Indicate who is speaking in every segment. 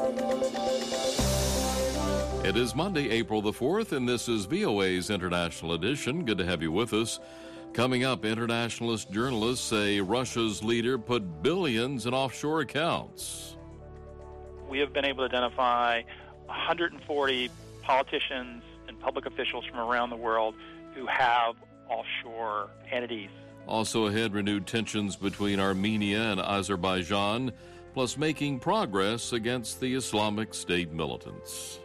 Speaker 1: It is Monday, April the 4th, and this is VOA's International Edition. Good to have you with us. Coming up, internationalist journalists say Russia's leader put billions in offshore accounts.
Speaker 2: We have been able to identify 140 politicians and public officials from around the world who have offshore entities.
Speaker 1: Also ahead, renewed tensions between Armenia and Azerbaijan, plus making progress against the Islamic State militants.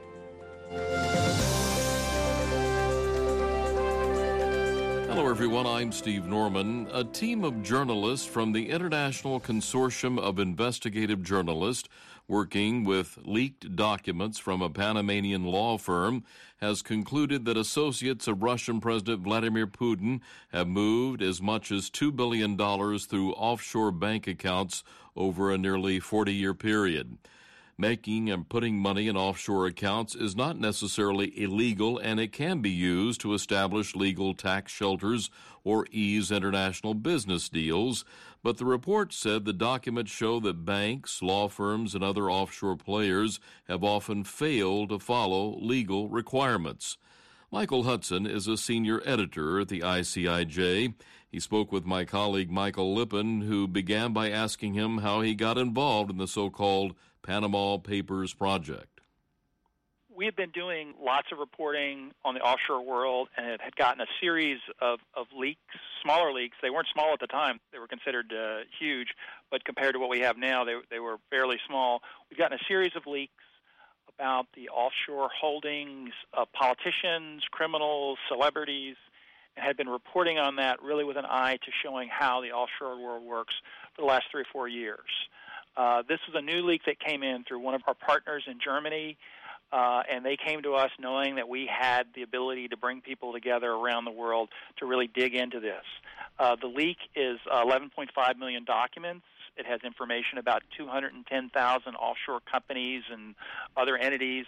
Speaker 1: Hello, everyone. I'm Steve Norman. A team of journalists from the International Consortium of Investigative Journalists, working with leaked documents from a Panamanian law firm, has concluded that associates of Russian President Vladimir Putin have moved as much as $2 billion through offshore bank accounts over a nearly 40-year period. Making and putting money in offshore accounts is not necessarily illegal, and it can be used to establish legal tax shelters or ease international business deals. But the report said the documents show that banks, law firms, and other offshore players have often failed to follow legal requirements. Michael Hudson is a senior editor at the ICIJ. He spoke with my colleague Michael Lippin, who began by asking him how he got involved in the so-called Panama Papers project.
Speaker 2: We have been doing lots of reporting on the offshore world and had gotten a series of leaks, smaller leaks. They weren't small at the time. They were considered huge, but compared to what we have now, they were fairly small. We've gotten a series of leaks about the offshore holdings of politicians, criminals, celebrities, and had been reporting on that really with an eye to showing how the offshore world works for the last 3 or 4 years. This was a new leak that came in through one of our partners in Germany, and they came to us knowing that we had the ability to bring people together around the world to really dig into this. The leak is 11.5 million documents. It has information about 210,000 offshore companies and other entities.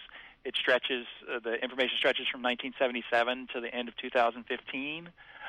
Speaker 2: The information stretches from 1977 to the end of 2015.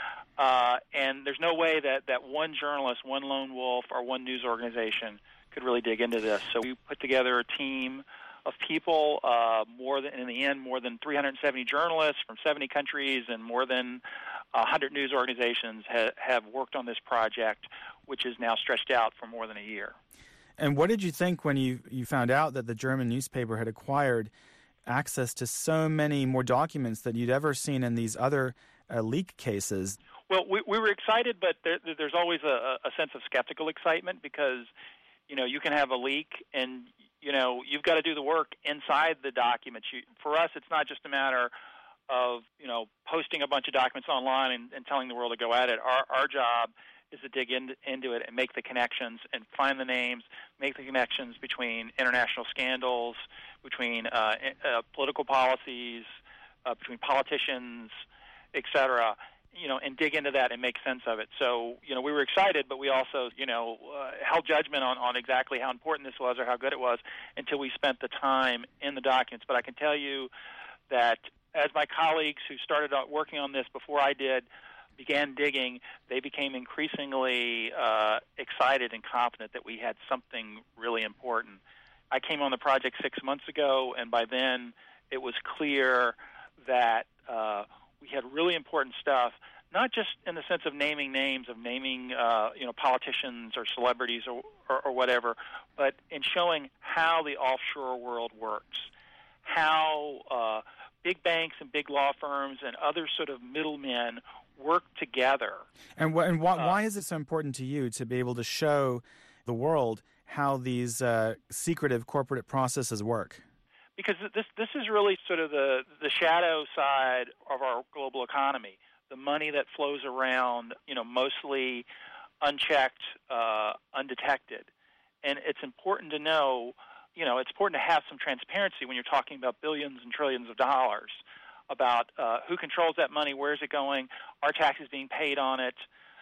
Speaker 2: And there's no way that one journalist, one lone wolf, or one news organization could really dig into this. So we put together a team of people, more than 370 journalists from 70 countries and more than 100 news organizations have worked on this project, which is now stretched out for more than a year.
Speaker 3: And what did you think when you found out that the German newspaper had acquired access to so many more documents that you'd ever seen in these other leak cases?
Speaker 2: Well, we were excited, but there's always a sense of skeptical excitement because, you can have a leak and, you've got to do the work inside the documents. For us, it's not just a matter of, posting a bunch of documents online and telling the world to go at it. Our job is to dig into it and make the connections and find the names, make the connections between international scandals, between political policies, between politicians, et cetera, and dig into that and make sense of it. So, we were excited, but we also, held judgment on exactly how important this was or how good it was until we spent the time in the documents. But I can tell you that as my colleagues who started out working on this before I did began digging, they became increasingly excited and confident that we had something really important. I came on the project 6 months ago, and by then it was clear that we had really important stuff, not just in the sense of naming names, of naming politicians or celebrities or whatever, but in showing how the offshore world works, how big banks and big law firms and other sort of middlemen work together.
Speaker 3: And why is it so important to you to be able to show the world how these secretive corporate processes work?
Speaker 2: Because this is really sort of the shadow side of our global economy, the money that flows around, mostly unchecked, undetected. And it's important to know, it's important to have some transparency when you're talking about billions and trillions of dollars, about who controls that money, where is it going, are taxes being paid on it.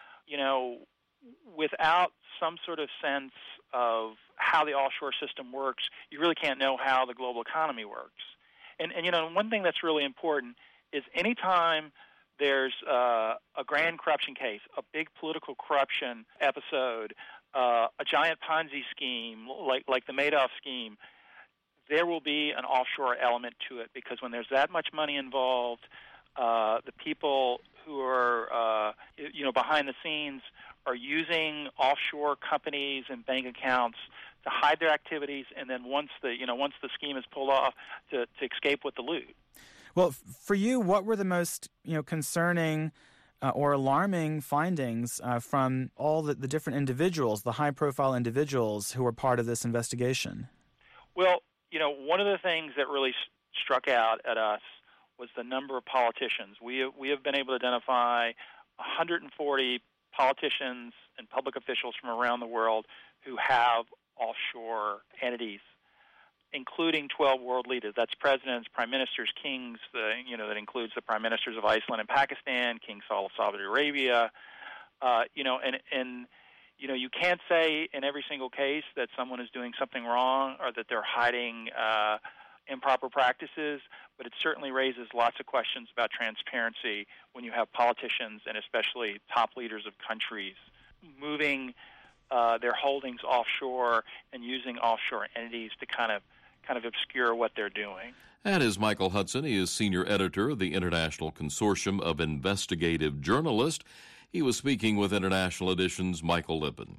Speaker 2: Without some sort of sense of how the offshore system works, you really can't know how the global economy works. And one thing that's really important is anytime there's a grand corruption case, a big political corruption episode, a giant Ponzi scheme like the Madoff scheme, there will be an offshore element to it, because when there's that much money involved, the people who are behind the scenes are using offshore companies and bank accounts to hide their activities, and then once the scheme is pulled off, to escape with the loot.
Speaker 3: Well, for you, what were the most concerning or alarming findings from all the different individuals, the high-profile individuals who were part of this investigation?
Speaker 2: Well, one of the things that really struck out at us was the number of politicians. We have been able to identify 140 politicians and public officials from around the world who have offshore entities, including 12 world leaders. That's presidents, prime ministers, kings. That includes the prime ministers of Iceland and Pakistan, King Saud of Saudi Arabia. You can't say in every single case that someone is doing something wrong or that they're hiding improper practices, but it certainly raises lots of questions about transparency when you have politicians and especially top leaders of countries moving their holdings offshore and using offshore entities to kind of obscure what they're doing.
Speaker 1: That is Michael Hudson. He is senior editor of the International Consortium of Investigative Journalists. He was speaking with International Edition's Michael Lippen.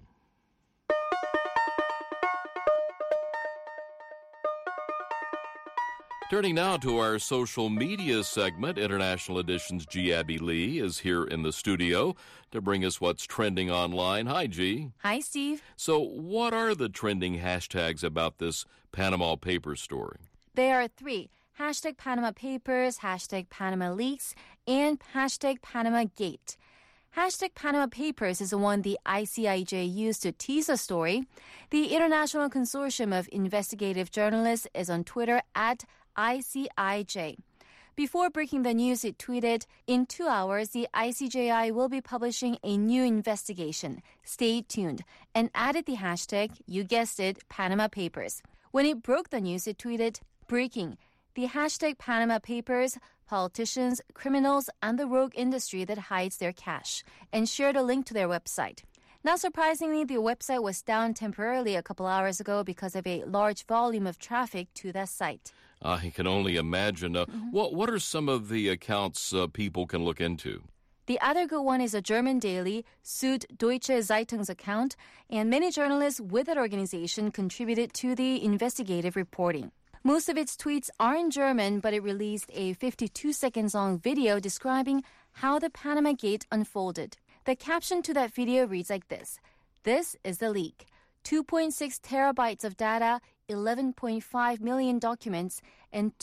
Speaker 1: Turning now to our social media segment, International Edition's G. Abby Lee is here in the studio to bring us what's trending online. Hi, G.
Speaker 4: Hi, Steve.
Speaker 1: So what are the trending hashtags about this Panama Papers story?
Speaker 4: There are 3. Hashtag Panama Papers, hashtag Panama Leaks, and hashtag Panama Gate. Hashtag Panama Papers is the one the ICIJ used to tease the story. The International Consortium of Investigative Journalists is on Twitter at ICIJ. Before breaking the news, it tweeted, "In 2 hours, the ICJI will be publishing a new investigation. Stay tuned," and added the hashtag, you guessed it, Panama Papers. When it broke the news, it tweeted, "Breaking. The hashtag Panama Papers, politicians, criminals, and the rogue industry that hides their cash," and shared a link to their website. Not surprisingly, the website was down temporarily a couple hours ago because of a large volume of traffic to that site.
Speaker 1: I can only imagine. What are some of the accounts people can look into?
Speaker 4: The other good one is a German daily, Süddeutsche Zeitung's account, and many journalists with that organization contributed to the investigative reporting. Most of its tweets are in German, but it released a 52-second-long video describing how the Panama Gate unfolded. The caption to that video reads like this: "This is the leak. 2.6 terabytes of data, 11.5 million documents, and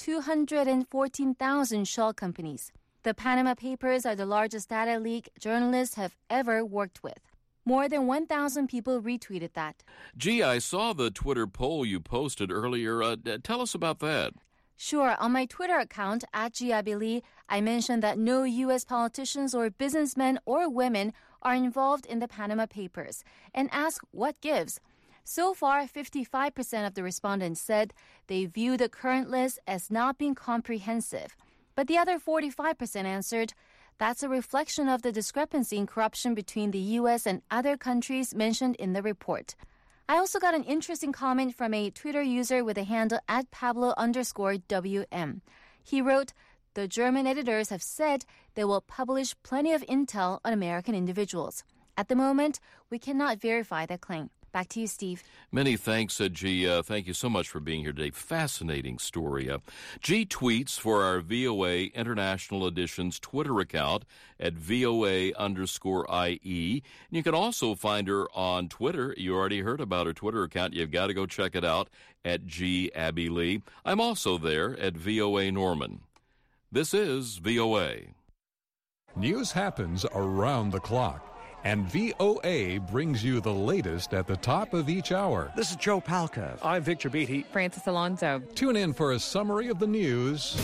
Speaker 4: 214,000 shell companies. The Panama Papers are the largest data leak journalists have ever worked with." More than 1,000 people retweeted that.
Speaker 1: Gee, I saw the Twitter poll you posted earlier. Tell us about that.
Speaker 4: Sure. On my Twitter account, @GABILI, I mentioned that no U.S. politicians or businessmen or women are involved in the Panama Papers, and asked what gives. So far, 55% of the respondents said they view the current list as not being comprehensive. But the other 45% answered, that's a reflection of the discrepancy in corruption between the U.S. and other countries mentioned in the report. I also got an interesting comment from a Twitter user with the handle @Pablo_WM. He wrote, "The German editors have said they will publish plenty of intel on American individuals. At the moment, we cannot verify that claim." Back to you, Steve.
Speaker 1: Many thanks, G. Thank you so much for being here today. Fascinating story. G tweets for our VOA International Edition's Twitter account at VOA_IE. And you can also find her on Twitter. You already heard about her Twitter account. You've got to go check it out at G. Abby Lee. I'm also there at VOA Norman. This is VOA.
Speaker 5: News happens around the clock. And VOA brings you the latest at the top of each hour.
Speaker 6: This is Joe Palca.
Speaker 7: I'm Victor Beatty.
Speaker 8: Francis Alonso.
Speaker 5: Tune in for a summary of the news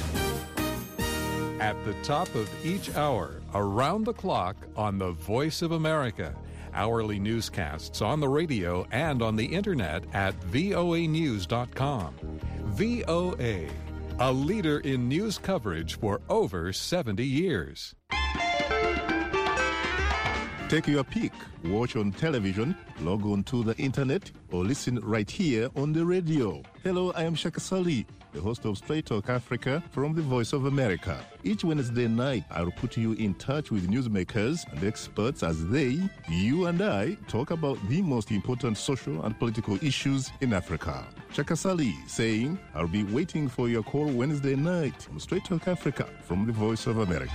Speaker 5: at the top of each hour, around the clock on the Voice of America. Hourly newscasts on the radio and on the internet at voanews.com. VOA, a leader in news coverage for over 70 years.
Speaker 6: Take your pick. Watch on television, log on to the internet, or listen right here on the radio. Hello, I am Shaka Sali, the host of Straight Talk Africa from the Voice of America. Each Wednesday night, I'll put you in touch with newsmakers and experts as they, you and I, talk about the most important social and political issues in Africa. Shaka Sali saying, I'll be waiting for your call Wednesday night on Straight Talk Africa from the Voice of America.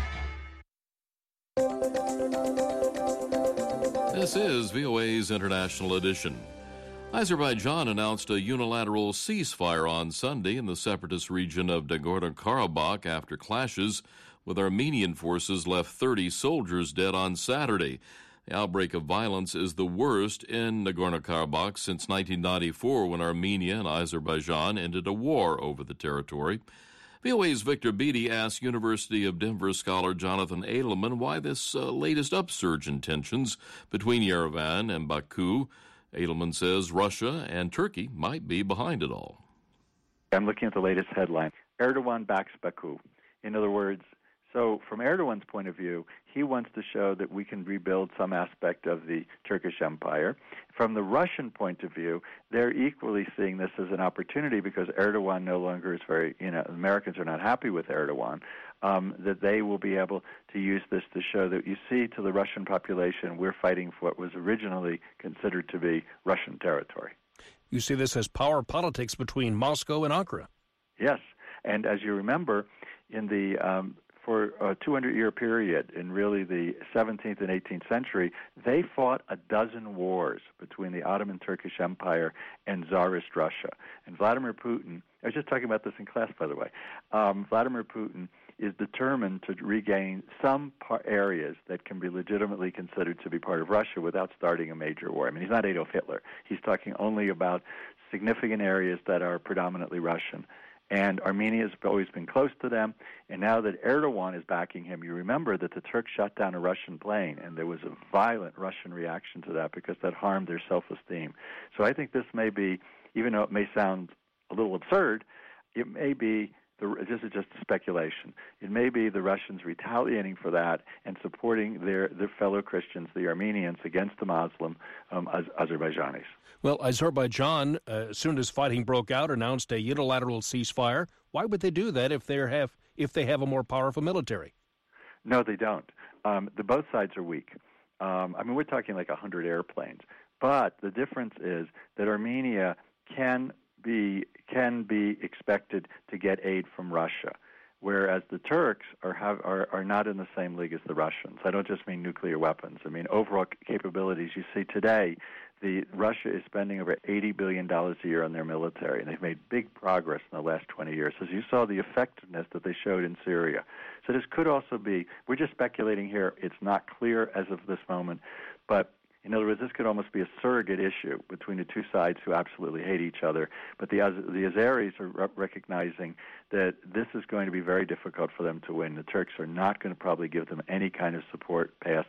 Speaker 1: This is VOA's International Edition. Azerbaijan announced a unilateral ceasefire on Sunday in the separatist region of Nagorno-Karabakh after clashes with Armenian forces left 30 soldiers dead on Saturday. The outbreak of violence is the worst in Nagorno-Karabakh since 1994, when Armenia and Azerbaijan ended a war over the territory. VOA's Victor Beattie asked University of Denver scholar Jonathan Edelman why this latest upsurge in tensions between Yerevan and Baku. Edelman says Russia and Turkey might be behind it all.
Speaker 7: I'm looking at the latest headline. Erdogan backs Baku. In other words, so from Erdogan's point of view, he wants to show that we can rebuild some aspect of the Turkish Empire. From the Russian point of view, they're equally seeing this as an opportunity because Erdogan no longer is Americans are not happy with Erdogan, that they will be able to use this to show that, you see, to the Russian population, we're fighting for what was originally considered to be Russian territory.
Speaker 8: You see this as power politics between Moscow and Ankara.
Speaker 7: Yes, and as you remember, in the for a 200-year period, in really the 17th and 18th century, they fought a dozen wars between the Ottoman Turkish Empire and Tsarist Russia. And Vladimir Putin, I was just talking about this in class, by the way, Vladimir Putin is determined to regain some areas that can be legitimately considered to be part of Russia without starting a major war. I mean, he's not Adolf Hitler. He's talking only about significant areas that are predominantly Russian. And Armenia has always been close to them. And now that Erdogan is backing him, you remember that the Turks shot down a Russian plane, and there was a violent Russian reaction to that because that harmed their self-esteem. So I think this may be, even though it may sound a little absurd, it may be, this is just speculation, it may be the Russians retaliating for that and supporting their fellow Christians, the Armenians, against the Muslim Azerbaijanis.
Speaker 8: Well, Azerbaijan, as soon as fighting broke out, announced a unilateral ceasefire. Why would they do that if they have a more powerful military?
Speaker 7: No, they don't. Both sides are weak. We're talking like 100 airplanes. But the difference is that Armenia can be expected to get aid from Russia, whereas the Turks are not in the same league as the Russians. I don't just mean nuclear weapons. I mean overall capabilities. You see today, Russia is spending over $80 billion a year on their military, and they've made big progress in the last 20 years. As you saw, the effectiveness that they showed in Syria. So this could also be, we're just speculating here, it's not clear as of this moment, but in other words, this could almost be a surrogate issue between the two sides who absolutely hate each other. But the Azeris are recognizing that this is going to be very difficult for them to win. The Turks are not going to probably give them any kind of support past,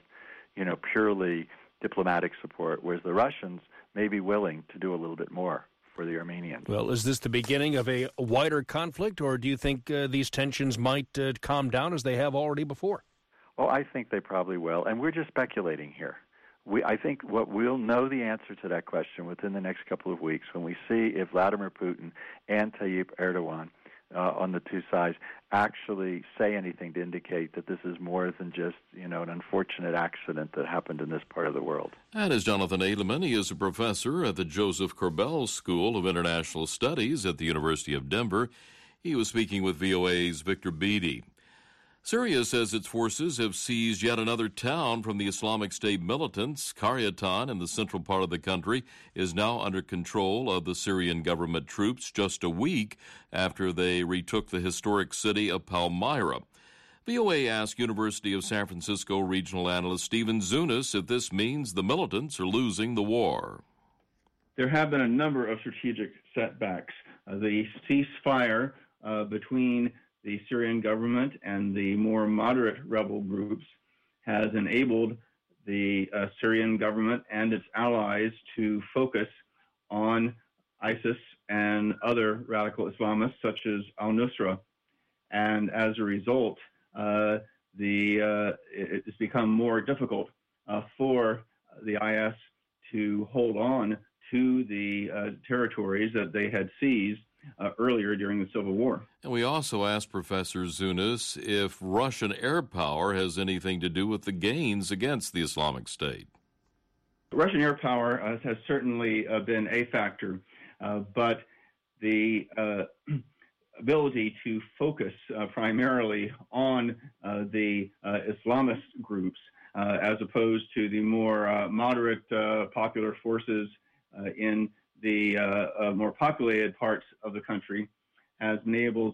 Speaker 7: purely diplomatic support, whereas the Russians may be willing to do a little bit more for the Armenians.
Speaker 8: Well, is this the beginning of a wider conflict, or do you think these tensions might calm down as they have already before?
Speaker 7: Oh, I think they probably will, and we're just speculating here. I think we'll know the answer to that question within the next couple of weeks when we see if Vladimir Putin and Tayyip Erdogan on the two sides actually say anything to indicate that this is more than just, an unfortunate accident that happened in this part of the world.
Speaker 1: That is Jonathan Edelman. He is a professor at the Joseph Corbell School of International Studies at the University of Denver. He was speaking with VOA's Victor Beattie. Syria says its forces have seized yet another town from the Islamic State militants. Qaryatan, in the central part of the country, is now under control of the Syrian government troops just a week after they retook the historic city of Palmyra. VOA asked University of San Francisco regional analyst Stephen Zunis if this means the militants are losing the war.
Speaker 9: There have been a number of strategic setbacks. The ceasefire between the Syrian government and the more moderate rebel groups has enabled the Syrian government and its allies to focus on ISIS and other radical Islamists such as al-Nusra. And as a result, it's become more difficult for the IS to hold on to the territories that they had seized earlier during the Civil War.
Speaker 1: And we also asked Professor Zunis if Russian air power has anything to do with the gains against the Islamic State.
Speaker 9: Russian air power has certainly been a factor, but the ability to focus primarily on the Islamist groups as opposed to the more moderate popular forces in the more populated parts of the country has enabled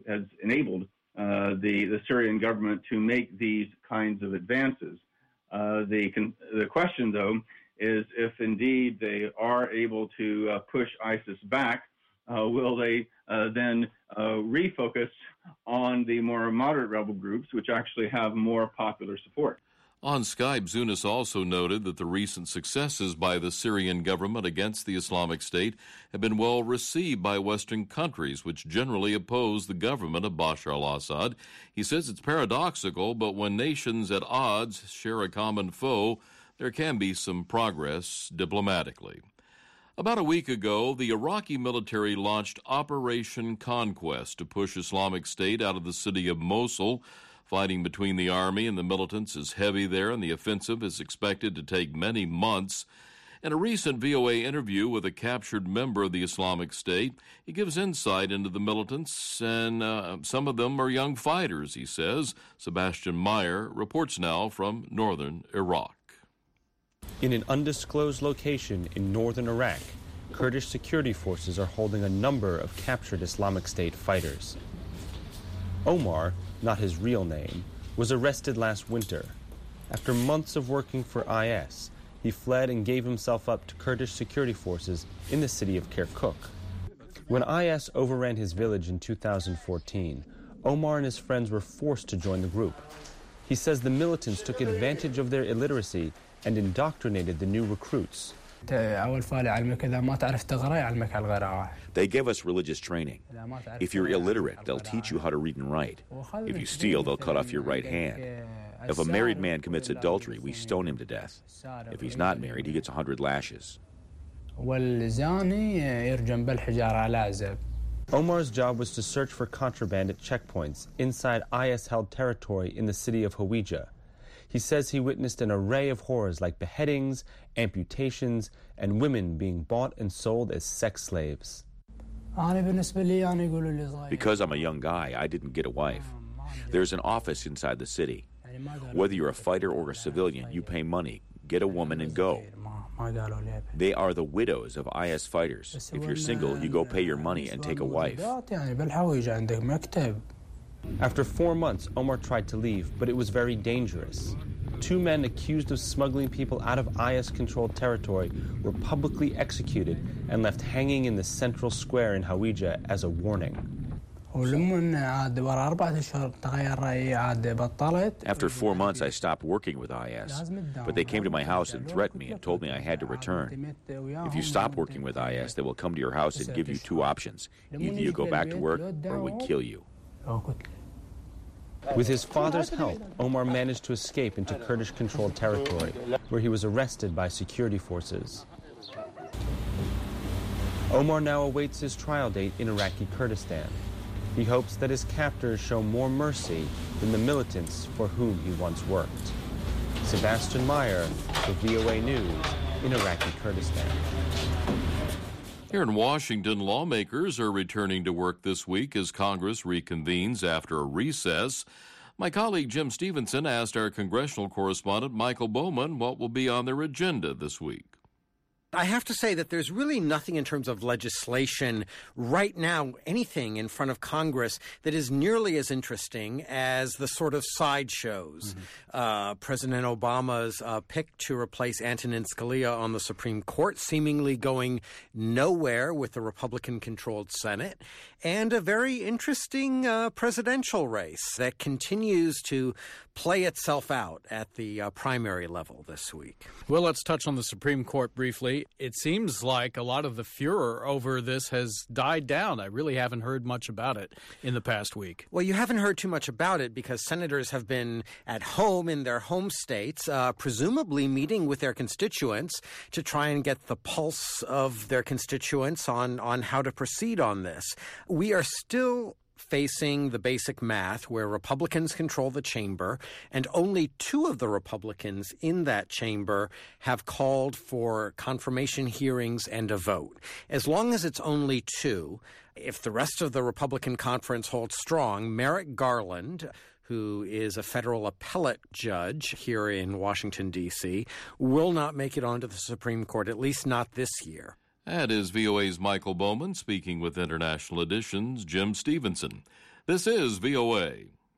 Speaker 9: the Syrian government to make these kinds of advances. The question, though, is if indeed they are able to push ISIS back, will they then refocus on the more moderate rebel groups, which actually have more popular support?
Speaker 1: On Skype, Zunis also noted that the recent successes by the Syrian government against the Islamic State have been well received by Western countries, which generally oppose the government of Bashar al-Assad. He says it's paradoxical, but when nations at odds share a common foe, there can be some progress diplomatically. About a week ago, the Iraqi military launched Operation Conquest to push Islamic State out of the city of Mosul. Fighting between the army and the militants is heavy there, and the offensive is expected to take many months. In a recent VOA interview with a captured member of the Islamic State, he gives insight into the militants, and some of them are young fighters, he says. Sebastian Meyer reports now from northern Iraq.
Speaker 10: In an undisclosed location in northern Iraq, Kurdish security forces are holding a number of captured Islamic State fighters. Omar, not his real name, was arrested last winter. After months of working for IS, he fled and gave himself up to Kurdish security forces in the city of Kirkuk. When IS overran his village in 2014, Omar and his friends were forced to join the group. He says the militants took advantage of their illiteracy and indoctrinated the new recruits.
Speaker 11: They give us religious training. If you're illiterate, they'll teach you how to read and write. If you steal, they'll cut off your right hand. If a married man commits adultery, we stone him to death. If he's not married, he gets 100 lashes.
Speaker 10: Omar's job was to search for contraband at checkpoints inside IS-held territory in the city of Hawija. He says he witnessed an array of horrors like beheadings, amputations, and women being bought and sold as sex slaves.
Speaker 11: Because I'm a young guy, I didn't get a wife. There's an office inside the city. Whether you're a fighter or a civilian, you pay money, get a woman, and go. They are the widows of IS fighters. If you're single, you go pay your money and take a wife.
Speaker 10: After 4 months, Omar tried to leave, but it was very dangerous. 2 men accused of smuggling people out of IS-controlled territory were publicly executed and left hanging in the central square in Hawija as a warning.
Speaker 11: After 4 months, I stopped working with IS, but they came to my house and threatened me and told me I had to return. If you stop working with IS, they will come to your house and give you 2 options. Either you go back to work or we kill you.
Speaker 10: With his father's help, Omar managed to escape into Kurdish-controlled territory, where he was arrested by security forces. Omar now awaits his trial date in Iraqi Kurdistan. He hopes that his captors show more mercy than the militants for whom he once worked. Sebastian Meyer for VOA News in Iraqi Kurdistan.
Speaker 1: Here in Washington, lawmakers are returning to work this week as Congress reconvenes after a recess. My colleague Jim Stevenson asked our congressional correspondent Michael Bowman what will be on their agenda this week.
Speaker 12: I have to say that there's really nothing in terms of legislation right now, anything in front of Congress that is nearly as interesting as the sort of sideshows. President Obama's pick to replace Antonin Scalia on the Supreme Court seemingly going nowhere with the Republican-controlled Senate, and a very interesting presidential race that continues to play itself out at the primary level this week.
Speaker 8: Well, let's touch on the Supreme Court briefly.
Speaker 13: Shakasali, it seems like a lot of the furor over this has died down. I really haven't heard much about it in the past week.
Speaker 12: Well, you haven't heard too much about it because senators have been at home in their home states, presumably meeting with their constituents to try and get the pulse of their constituents on how to proceed on this. We are still facing the basic math where Republicans control the chamber, and only 2 of the Republicans in that chamber have called for confirmation hearings and a vote. As long as it's only 2, if the rest of the Republican conference holds strong, Merrick Garland, who is a federal appellate judge here in Washington, D.C., will not make it onto the Supreme Court, at least not this year.
Speaker 1: That is VOA's Michael Bowman speaking with International Edition's Jim Stevenson. This is VOA.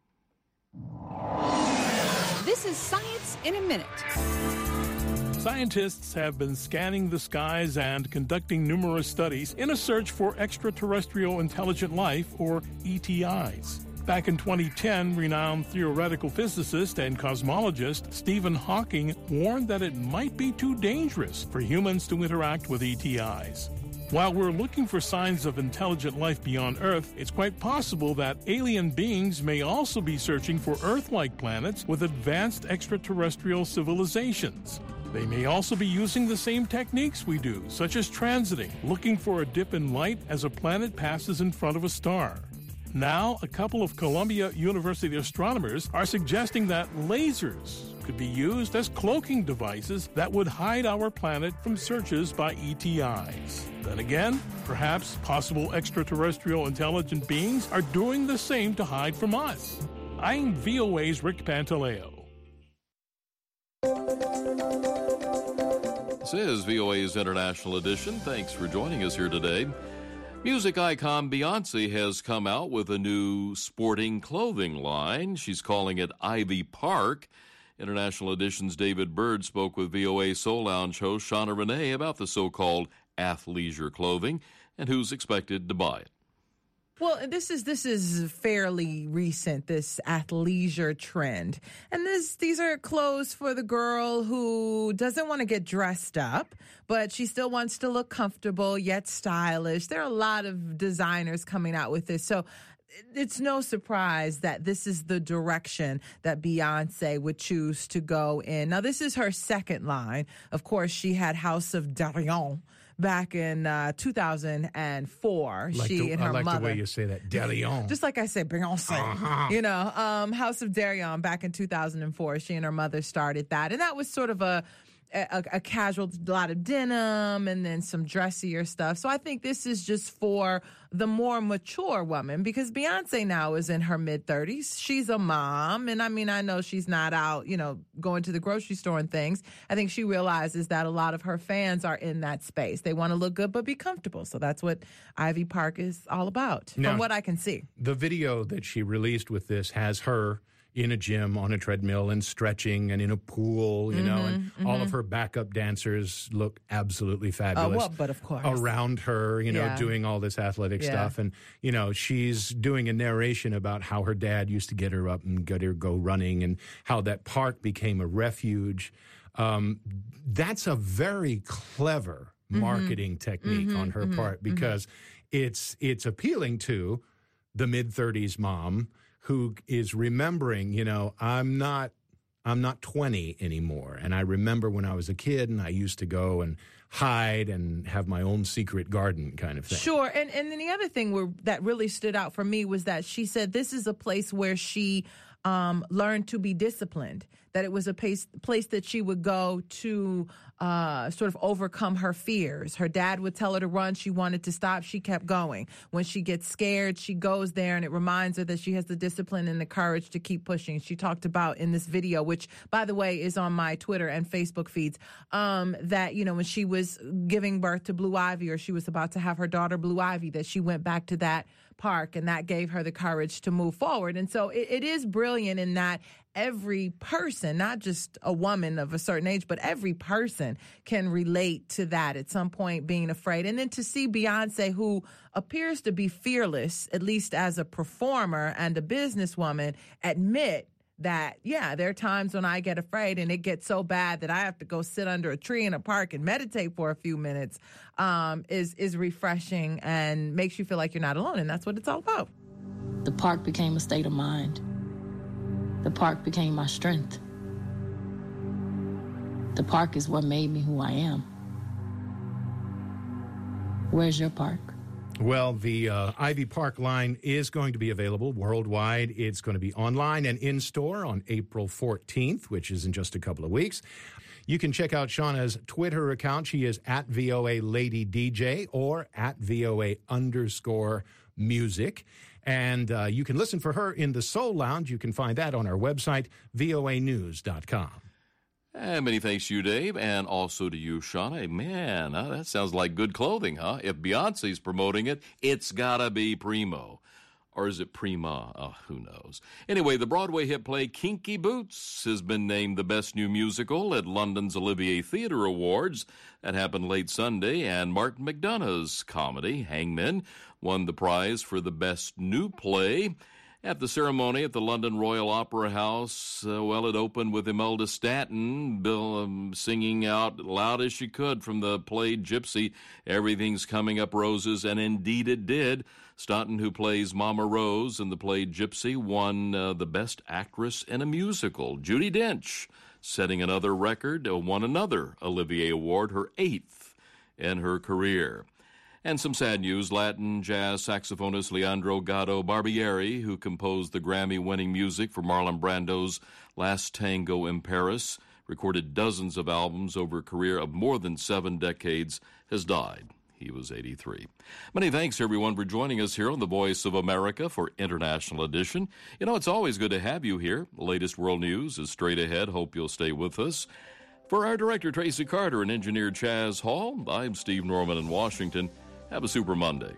Speaker 14: This is Science in a Minute.
Speaker 15: Scientists have been scanning the skies and conducting numerous studies in a search for extraterrestrial intelligent life, or ETIs. Back in 2010, renowned theoretical physicist and cosmologist Stephen Hawking warned that it might be too dangerous for humans to interact with ETIs. While we're looking for signs of intelligent life beyond Earth, it's quite possible that alien beings may also be searching for Earth-like planets with advanced extraterrestrial civilizations. They may also be using the same techniques we do, such as transiting, looking for a dip in light as a planet passes in front of a star. Now, a couple of Columbia University astronomers are suggesting that lasers could be used as cloaking devices that would hide our planet from searches by ETIs. Then again, perhaps possible extraterrestrial intelligent beings are doing the same to hide from us. I'm VOA's Rick Pantaleo.
Speaker 1: This is VOA's International Edition. Thanks for joining us here today. Music icon Beyoncé has come out with a new sporting clothing line. She's calling it Ivy Park. International Edition's David Bird spoke with VOA Soul Lounge host Shauna Renee about the so-called athleisure clothing and who's expected to buy it.
Speaker 16: Well, this is fairly recent, this athleisure trend. And these are clothes for the girl who doesn't want to get dressed up, but she still wants to look comfortable yet stylish. There are a lot of designers coming out with this. So it's no surprise that this is the direction that Beyoncé would choose to go in. Now, this is her second line. Of course, she had House of Darion back in 2004. She and her mother.
Speaker 17: I like the way you say that, Darion.
Speaker 16: Just like I say, Beyoncé. House of Darion back in 2004. She and her mother started that. And that was sort of a casual, a lot of denim and then some dressier stuff. So I think this is just for the more mature woman, because Beyonce now is in her mid-30s. She's a mom. And I mean, I know she's not out, going to the grocery store and things. I think she realizes that a lot of her fans are in that space. They want to look good but be comfortable. So that's what Ivy Park is all about, from what I can see.
Speaker 17: The video that she released with this has her in a gym on a treadmill and stretching and in a pool, and all of her backup dancers look absolutely fabulous.
Speaker 16: But of course.
Speaker 17: Around her, doing all this athletic stuff. And, she's doing a narration about how her dad used to get her up and get her go running and how that park became a refuge. That's a very clever marketing technique on her part, because it's appealing to the mid-30s mom who is remembering, I'm not 20 anymore. And I remember when I was a kid and I used to go and hide and have my own secret garden kind of thing.
Speaker 16: Sure. And then the other thing that really stood out for me was that she said this is a place where she learned to be disciplined, that it was a place that she would go to sort of overcome her fears. Her dad would tell her to run. She wanted to stop. She kept going. When she gets scared, she goes there, and it reminds her that she has the discipline and the courage to keep pushing. She talked about in this video, which, by the way, is on my Twitter and Facebook feeds, that, when she was giving birth to Blue Ivy, or she was about to have her daughter Blue Ivy, that she went back to that park, and that gave her the courage to move forward. And so it is brilliant in that every person, not just a woman of a certain age, but every person can relate to that at some point, being afraid. And then to see Beyonce, who appears to be fearless, at least as a performer and a businesswoman, admit that, yeah, there are times when I get afraid and it gets so bad that I have to go sit under a tree in a park and meditate for a few minutes, is refreshing and makes you feel like you're not alone. And that's what it's all about.
Speaker 18: The park became a state of mind. The park became my strength. The park is what made me who I am. Where's your park?
Speaker 17: Well, the Ivy Park line is going to be available worldwide. It's going to be online and in-store on April 14th, which is in just a couple of weeks. You can check out Shauna's Twitter account. She is at VOA Lady DJ or at VOA_music. And you can listen for her in the Soul Lounge. You can find that on our website, voanews.com.
Speaker 1: And many thanks to you, Dave, and also to you, Shauna. Man, that sounds like good clothing, huh? If Beyonce's promoting it, it's gotta be primo. Or is it prima? Oh, who knows? Anyway, the Broadway hit play Kinky Boots has been named the best new musical at London's Olivier Theatre Awards. That happened late Sunday, and Martin McDonagh's comedy, Hangmen, won the prize for the best new play. At the ceremony at the London Royal Opera House, it opened with Imelda Staunton singing out loud as she could from the play Gypsy, Everything's Coming Up Roses, and indeed it did. Staunton, who plays Mama Rose in the play Gypsy, won the Best Actress in a Musical. Judi Dench, setting another record, won another Olivier Award, her 8th in her career. And some sad news, Latin jazz saxophonist Leandro Gatto Barbieri, who composed the Grammy-winning music for Marlon Brando's Last Tango in Paris, recorded dozens of albums over a career of more than 7 decades, has died. He was 83. Many thanks, everyone, for joining us here on The Voice of America for International Edition. You know, it's always good to have you here. The latest world news is straight ahead. Hope you'll stay with us. For our director, Tracy Carter, and engineer Chaz Hall, I'm Steve Norman in Washington. Have a super Monday.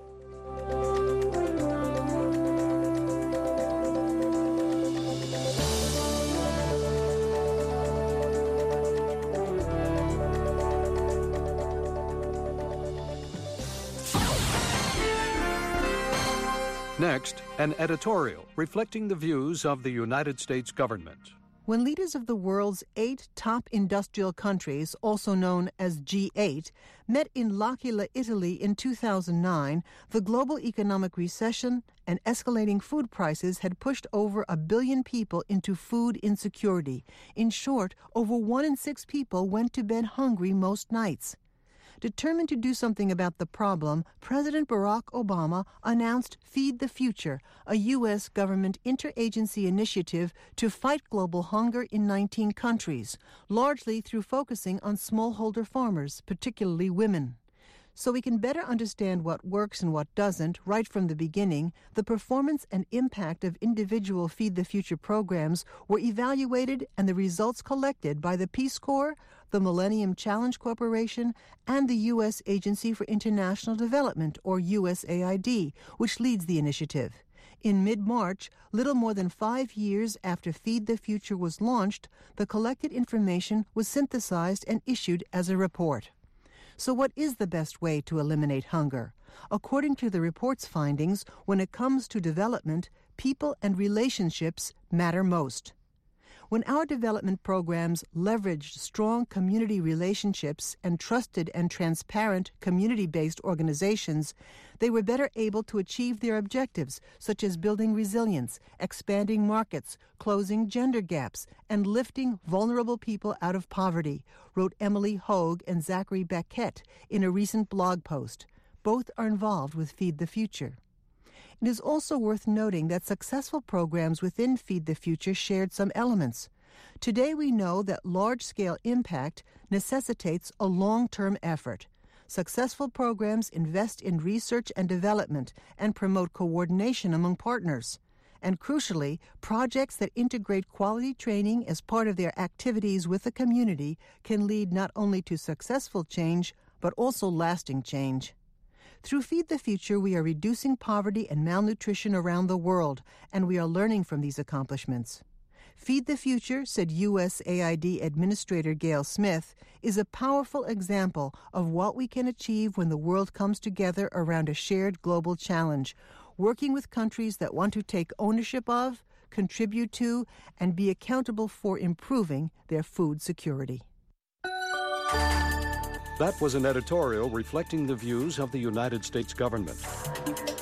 Speaker 19: Next, an editorial reflecting the views of the United States government.
Speaker 20: When leaders of the world's 8 top industrial countries, also known as G8, met in L'Aquila, Italy in 2009, the global economic recession and escalating food prices had pushed over 1 billion people into food insecurity. In short, over 1 in 6 people went to bed hungry most nights. Determined to do something about the problem, President Barack Obama announced Feed the Future, a U.S. government interagency initiative to fight global hunger in 19 countries, largely through focusing on smallholder farmers, particularly women. So we can better understand what works and what doesn't right from the beginning, the performance and impact of individual Feed the Future programs were evaluated and the results collected by the Peace Corps, the Millennium Challenge Corporation, and the U.S. Agency for International Development, or USAID, which leads the initiative. In mid-March, little more than 5 years after Feed the Future was launched, the collected information was synthesized and issued as a report. So what is the best way to eliminate hunger? According to the report's findings, when it comes to development, people and relationships matter most. When our development programs leveraged strong community relationships and trusted and transparent community-based organizations, they were better able to achieve their objectives, such as building resilience, expanding markets, closing gender gaps, and lifting vulnerable people out of poverty, wrote Emily Hogue and Zachary Beckett in a recent blog post. Both are involved with Feed the Future. It is also worth noting that successful programs within Feed the Future shared some elements. Today we know that large-scale impact necessitates a long-term effort. Successful programs invest in research and development and promote coordination among partners. And crucially, projects that integrate quality training as part of their activities with the community can lead not only to successful change, but also lasting change. Through Feed the Future, we are reducing poverty and malnutrition around the world, and we are learning from these accomplishments. Feed the Future, said USAID Administrator Gail Smith, is a powerful example of what we can achieve when the world comes together around a shared global challenge, working with countries that want to take ownership of, contribute to, and be accountable for improving their food security.
Speaker 19: That was an editorial reflecting the views of the United States government.